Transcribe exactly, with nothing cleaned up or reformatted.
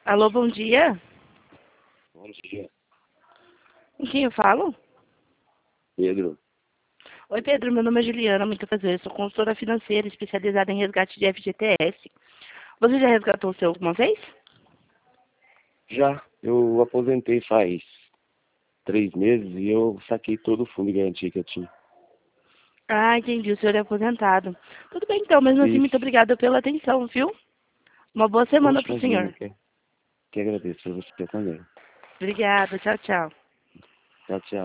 Alô, bom dia. Bom dia, Com quem eu falo? Pedro. Oi, Pedro. Meu nome é Juliana. Muito prazer. Sou consultora financeira especializada em resgate de F G T S. Você já resgatou o seu alguma vez? Já, eu aposentei faz três meses e eu saquei todo o fundo de garantia que eu tinha. Ah, entendi. O senhor é aposentado. Tudo bem, então. Mesmo assim, muito Isso. obrigada pela atenção, viu? Uma boa semana Poxa, para o imagina, senhor. que, que agradeço a você também. Obrigada. Tchau, tchau. Tchau, tchau.